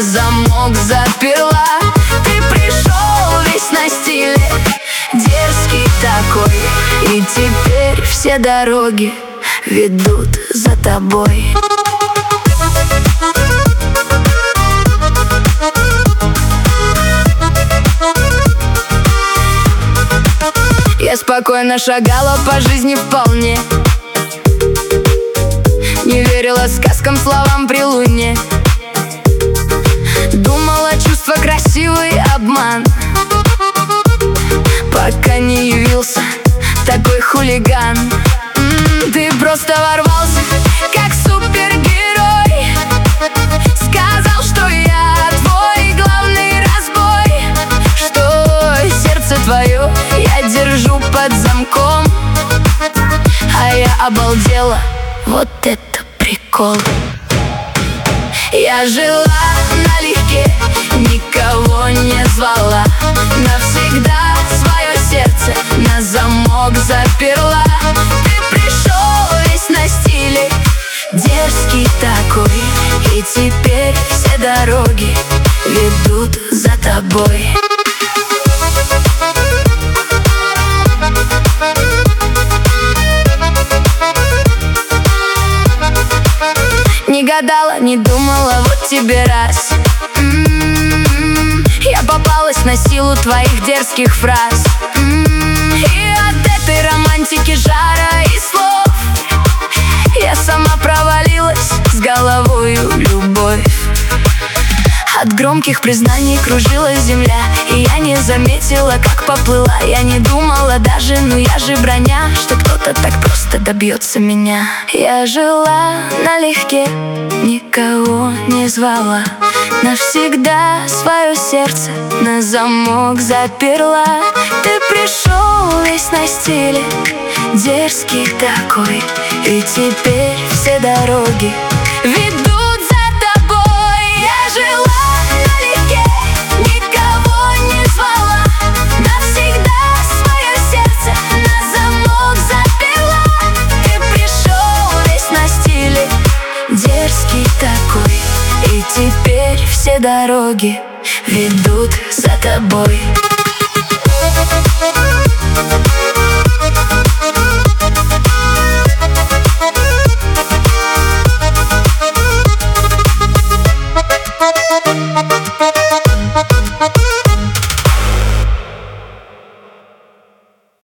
замок заперла. Ты пришел весь на стиле, дерзкий такой, и теперь все дороги ведут за тобой. Я спокойно шагала по жизни вполне, не верила сказкам, словам при луне. Думала, чувство красивый обман, пока не явился такой хулиган. Ты просто ворвался, как супергерой, сказал, что я твой главный разбой, что сердце твое я держу под замком. А я обалдела, вот это прикол. Я жила налегке, никого не звала, навсегда свое сердце на замок заперла. Ты пришел весь на стиле, дерзкий такой, и теперь все дороги ведут за тобой. Не гадала, не думала, вот тебе раз. Я попалась на силу твоих дерзких фраз. И от этой романтики, жара и слов я сама провалилась с головою в любовь. От громких признаний кружилась земля, и я не заметила, как поплыла. Я не думала даже, ну я же броня, что кто-то так просто добьется меня. Я жила налегке, никого не звала, навсегда свое сердце на замок заперла. Ты пришел весь на стиле, дерзкий такой, и теперь все дороги ведут за тобой. Я жила налегке, никого не звала, навсегда свое сердце на замок заперла. Ты пришел весь на стиле, дерзкий такой, и теперь все дороги ведут за тобой.